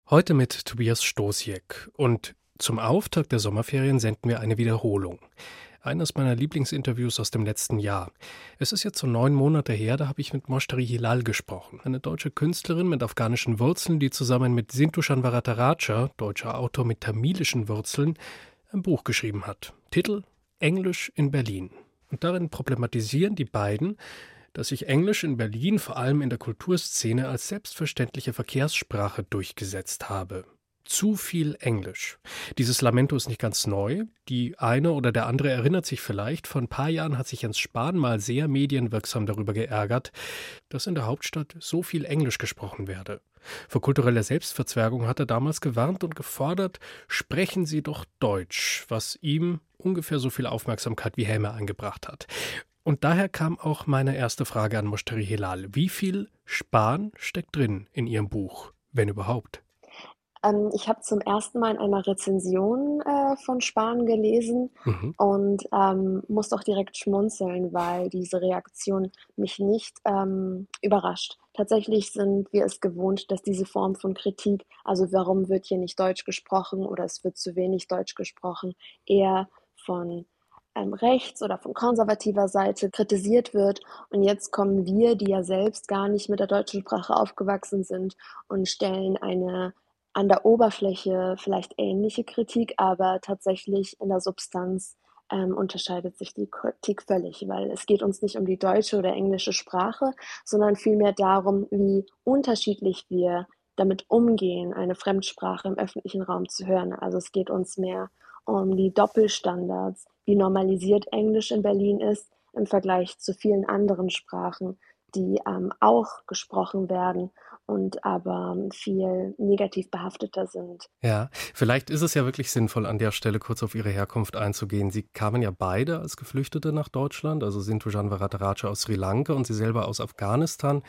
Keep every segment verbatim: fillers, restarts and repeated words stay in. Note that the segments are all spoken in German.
Heute mit Tobias Stosiek. Und zum Auftakt der Sommerferien senden wir eine Wiederholung. Eines meiner Lieblingsinterviews aus dem letzten Jahr. Es ist jetzt so neun Monate her, da habe ich mit Moshtari Hilal gesprochen. Eine deutsche Künstlerin mit afghanischen Wurzeln, die zusammen mit Sindhushan Varadaraja, deutscher Autor mit tamilischen Wurzeln, ein Buch geschrieben hat. Titel: Englisch in Berlin. Und darin problematisieren die beiden, dass sich Englisch in Berlin vor allem in der Kulturszene als selbstverständliche Verkehrssprache durchgesetzt habe. Zu viel Englisch. Dieses Lamento ist nicht ganz neu. Die eine oder der andere erinnert sich vielleicht, vor ein paar Jahren hat sich Jens Spahn mal sehr medienwirksam darüber geärgert, dass in der Hauptstadt so viel Englisch gesprochen werde. Vor kultureller Selbstverzwergung hat er damals gewarnt und gefordert, sprechen Sie doch Deutsch, was ihm ungefähr so viel Aufmerksamkeit wie Häme eingebracht hat. Und daher kam auch meine erste Frage an Moshtari Hilal. Wie viel Spahn steckt drin in Ihrem Buch, wenn überhaupt? Ähm, ich habe zum ersten Mal in einer Rezension äh, von Spahn gelesen Mhm. und ähm, musste auch direkt schmunzeln, weil diese Reaktion mich nicht ähm, überrascht. Tatsächlich sind wir es gewohnt, dass diese Form von Kritik, also warum wird hier nicht Deutsch gesprochen oder es wird zu wenig Deutsch gesprochen, eher von ähm, rechts oder von konservativer Seite kritisiert wird. Und jetzt kommen wir, die ja selbst gar nicht mit der deutschen Sprache aufgewachsen sind, und stellen eine an der Oberfläche vielleicht ähnliche Kritik, aber tatsächlich in der Substanz ähm, unterscheidet sich die Kritik völlig, weil es geht uns nicht um die deutsche oder englische Sprache, sondern vielmehr darum, wie unterschiedlich wir damit umgehen, eine Fremdsprache im öffentlichen Raum zu hören. Also es geht uns mehr um die Doppelstandards, wie normalisiert Englisch in Berlin ist im Vergleich zu vielen anderen Sprachen, die ähm, auch gesprochen werden und aber viel negativ behafteter sind. Ja, vielleicht ist es ja wirklich sinnvoll, an der Stelle kurz auf Ihre Herkunft einzugehen. Sie kamen ja beide als Geflüchtete nach Deutschland, also Sindhushan Varadaraja aus Sri Lanka und Sie selber aus Afghanistan.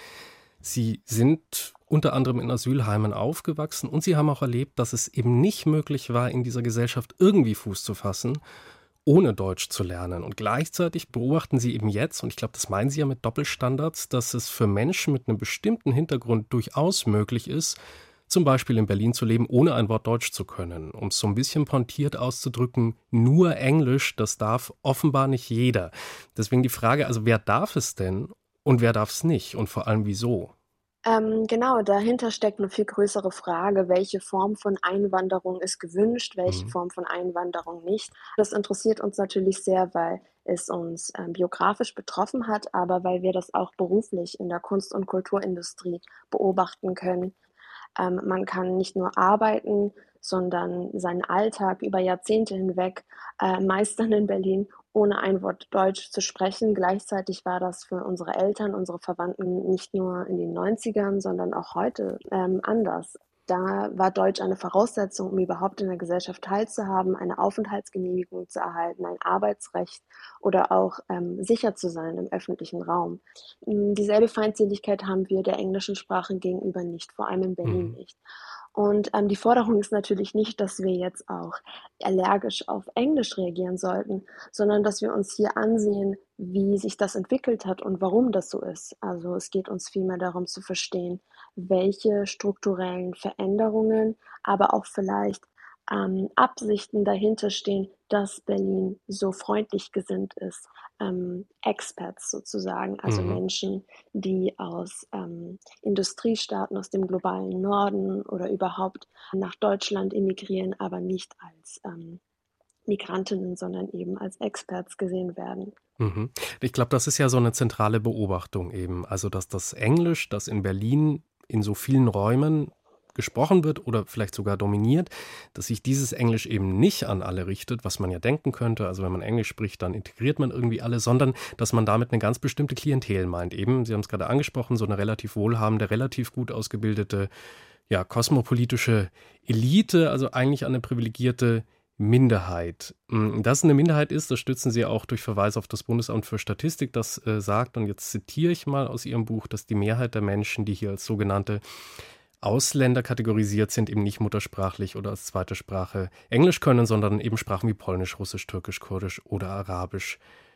Sie sind unter anderem in Asylheimen aufgewachsen und Sie haben auch erlebt, dass es eben nicht möglich war, in dieser Gesellschaft irgendwie Fuß zu fassen, ohne Deutsch zu lernen. Und gleichzeitig beobachten Sie eben jetzt, und ich glaube, das meinen Sie ja mit Doppelstandards, dass es für Menschen mit einem bestimmten Hintergrund durchaus möglich ist, zum Beispiel in Berlin zu leben, ohne ein Wort Deutsch zu können. Um es so ein bisschen pointiert auszudrücken, nur Englisch, das darf offenbar nicht jeder. Deswegen die Frage, also wer darf es denn und wer darf es nicht? Und vor allem wieso? Ähm, genau, dahinter steckt eine viel größere Frage: Welche Form von Einwanderung ist gewünscht, welche Mhm. Form von Einwanderung nicht? Das interessiert uns natürlich sehr, weil es uns, ähm, biografisch betroffen hat, aber weil wir das auch beruflich in der Kunst und Kulturindustrie beobachten können. Ähm, man kann nicht nur arbeiten, sondern seinen Alltag über Jahrzehnte hinweg äh, meistern in Berlin, ohne ein Wort Deutsch zu sprechen. Gleichzeitig war das für unsere Eltern, unsere Verwandten nicht nur in den Neunzigern, sondern auch heute ähm, anders. Da war Deutsch eine Voraussetzung, um überhaupt in der Gesellschaft teilzuhaben, eine Aufenthaltsgenehmigung zu erhalten, ein Arbeitsrecht oder auch ähm, sicher zu sein im öffentlichen Raum. Hm, dieselbe Feindseligkeit haben wir der englischen Sprache gegenüber nicht, vor allem in Berlin Mhm. nicht. Und ähm, die Forderung ist natürlich nicht, dass wir jetzt auch allergisch auf Englisch reagieren sollten, sondern dass wir uns hier ansehen, wie sich das entwickelt hat und warum das so ist. Also es geht uns vielmehr darum zu verstehen, welche strukturellen Veränderungen, aber auch vielleicht ähm, Absichten dahinter stehen, dass Berlin so freundlich gesinnt ist. Ähm, Expats sozusagen, also Mhm. Menschen, die aus ähm, Industriestaaten aus dem globalen Norden oder überhaupt nach Deutschland emigrieren, aber nicht als ähm, Migrantinnen, sondern eben als Expats gesehen werden. Mhm. Ich glaube, das ist ja so eine zentrale Beobachtung eben. Also, dass das Englisch, das in Berlin in so vielen Räumen gesprochen wird oder vielleicht sogar dominiert, dass sich dieses Englisch eben nicht an alle richtet, was man ja denken könnte. Also, wenn man Englisch spricht, dann integriert man irgendwie alle, sondern dass man damit eine ganz bestimmte Klientel meint. Eben, Sie haben es gerade angesprochen, so eine relativ wohlhabende, relativ gut ausgebildete, ja, kosmopolitische Elite, also eigentlich eine privilegierte Minderheit. Mm, Dass es eine Minderheit ist, das stützen Sie auch durch Verweis auf das Bundesamt für Statistik, das äh, sagt, und jetzt zitiere ich mal aus Ihrem Buch, dass die Mehrheit der Menschen, die hier als sogenannte Ausländer kategorisiert sind, eben nicht muttersprachlich oder als zweite Sprache Englisch können, sondern eben Sprachen wie Polnisch, Russisch, Türkisch, Kurdisch oder Arabisch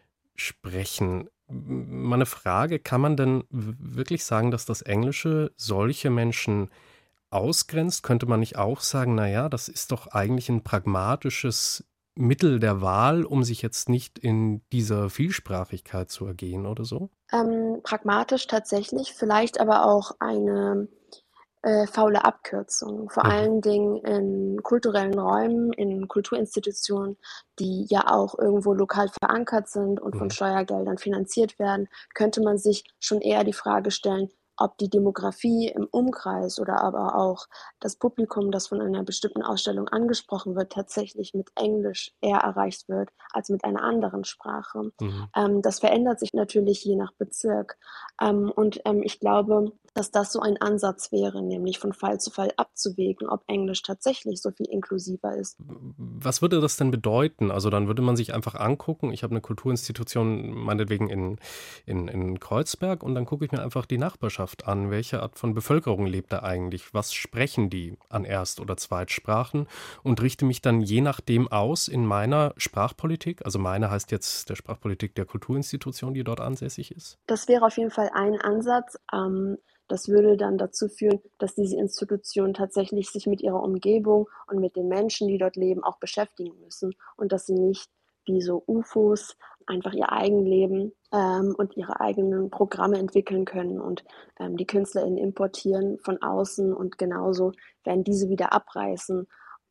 sprechen. M- Meine Frage, kann man denn w- wirklich sagen, dass das Englische solche Menschen ausgrenzt, könnte man nicht auch sagen, naja, das ist doch eigentlich ein pragmatisches Mittel der Wahl, um sich jetzt nicht in dieser Vielsprachigkeit zu ergehen oder so? Ähm, pragmatisch tatsächlich, vielleicht aber auch eine äh, faule Abkürzung, vor Mhm. allen Dingen in kulturellen Räumen, in Kulturinstitutionen, die ja auch irgendwo lokal verankert sind und von Mhm. Steuergeldern finanziert werden, könnte man sich schon eher die Frage stellen, ob die Demografie im Umkreis oder aber auch das Publikum, das von einer bestimmten Ausstellung angesprochen wird, tatsächlich mit Englisch eher erreicht wird als mit einer anderen Sprache. Mhm. Ähm, das verändert sich natürlich je nach Bezirk. Ähm, und ähm, ich glaube, dass das so ein Ansatz wäre, nämlich von Fall zu Fall abzuwägen, ob Englisch tatsächlich so viel inklusiver ist. Was würde das denn bedeuten? Also dann würde man sich einfach angucken, ich habe eine Kulturinstitution meinetwegen in, in, in Kreuzberg und dann gucke ich mir einfach die Nachbarschaft an. Welche Art von Bevölkerung lebt da eigentlich? Was sprechen die an Erst- oder Zweitsprachen? Und richte mich dann je nachdem aus in meiner Sprachpolitik. Also meine heißt jetzt der Sprachpolitik der Kulturinstitution, die dort ansässig ist. Das wäre auf jeden Fall ein Ansatz. Ähm, das würde dann dazu führen, dass diese Institutionen tatsächlich sich mit ihrer Umgebung und mit den Menschen, die dort leben, auch beschäftigen müssen und dass sie nicht wie so U F Os einfach ihr Eigenleben ähm, und ihre eigenen Programme entwickeln können und ähm, die KünstlerInnen importieren von außen und genauso werden diese wieder abreißen.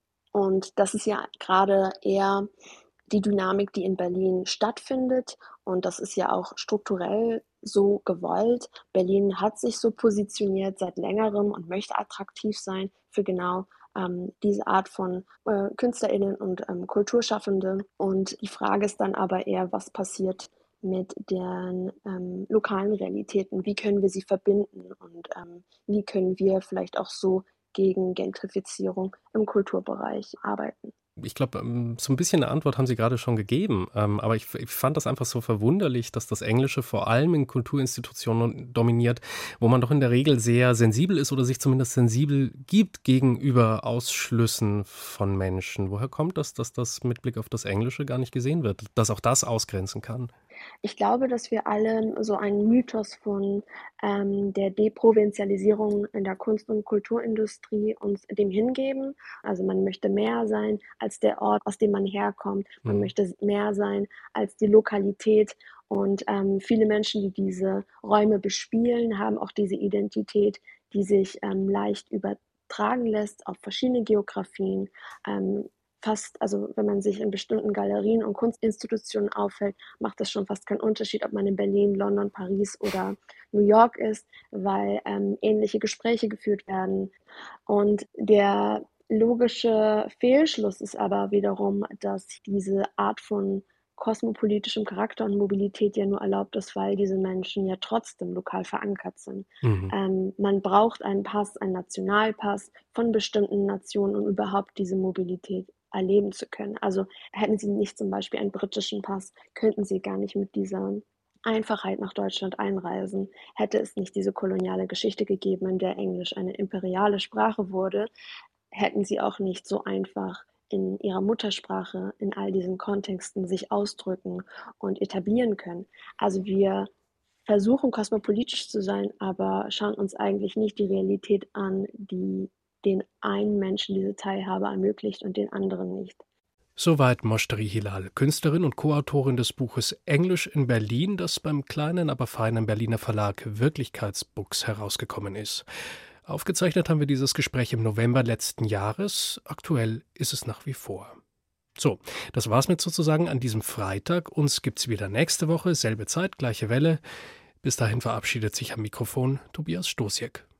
Und das ist ja gerade eher die Dynamik, die in Berlin stattfindet. Und das ist ja auch strukturell so gewollt. Berlin hat sich so positioniert seit längerem und möchte attraktiv sein für genau ähm, diese Art von äh, KünstlerInnen und ähm, Kulturschaffende. Und die Frage ist dann aber eher, was passiert mit den ähm, lokalen Realitäten? Wie können wir sie verbinden? Und ähm, wie können wir vielleicht auch so gegen Gentrifizierung im Kulturbereich arbeiten? Ich glaube, ähm, so ein bisschen eine Antwort haben Sie gerade schon gegeben, ähm, aber ich ich fand das einfach so verwunderlich, dass das Englische vor allem in Kulturinstitutionen dominiert, wo man doch in der Regel sehr sensibel ist oder sich zumindest sensibel gibt gegenüber Ausschlüssen von Menschen. Woher kommt das, dass das mit Blick auf das Englische gar nicht gesehen wird, dass auch das ausgrenzen kann? Ich glaube, dass wir alle so einen Mythos von ähm, der Deprovinzialisierung in der Kunst- und Kulturindustrie uns dem hingeben. Also man möchte mehr sein als der Ort, aus dem man herkommt. Man Mhm. möchte mehr sein als die Lokalität. Und ähm, viele Menschen, die diese Räume bespielen, haben auch diese Identität, die sich ähm, leicht übertragen lässt auf verschiedene Geografien. Ähm, fast, also wenn man sich in bestimmten Galerien und Kunstinstitutionen aufhält, macht das schon fast keinen Unterschied, ob man in Berlin, London, Paris oder New York ist, weil ähm, ähnliche Gespräche geführt werden. Und der logische Fehlschluss ist aber wiederum, dass diese Art von kosmopolitischem Charakter und Mobilität ja nur erlaubt ist, weil diese Menschen ja trotzdem lokal verankert sind. Mhm. Ähm, man braucht einen Pass, einen Nationalpass von bestimmten Nationen, um überhaupt diese Mobilität erleben zu können. Also hätten sie nicht zum Beispiel einen britischen Pass, könnten sie gar nicht mit dieser Einfachheit nach Deutschland einreisen. Hätte es nicht diese koloniale Geschichte gegeben, in der Englisch eine imperiale Sprache wurde, hätten sie auch nicht so einfach in ihrer Muttersprache in all diesen Kontexten sich ausdrücken und etablieren können. Also wir versuchen kosmopolitisch zu sein, aber schauen uns eigentlich nicht die Realität an, die den einen Menschen diese Teilhabe ermöglicht und den anderen nicht. Soweit Moshtari Hilal, Künstlerin und Co-Autorin des Buches Englisch in Berlin, das beim kleinen, aber feinen Berliner Verlag Wirklichkeitsbooks herausgekommen ist. Aufgezeichnet haben wir dieses Gespräch im November letzten Jahres. Aktuell ist es nach wie vor. So, das war's mit sozusagen an diesem Freitag. Uns gibt's wieder nächste Woche, selbe Zeit, gleiche Welle. Bis dahin verabschiedet sich am Mikrofon Tobias Stosiek.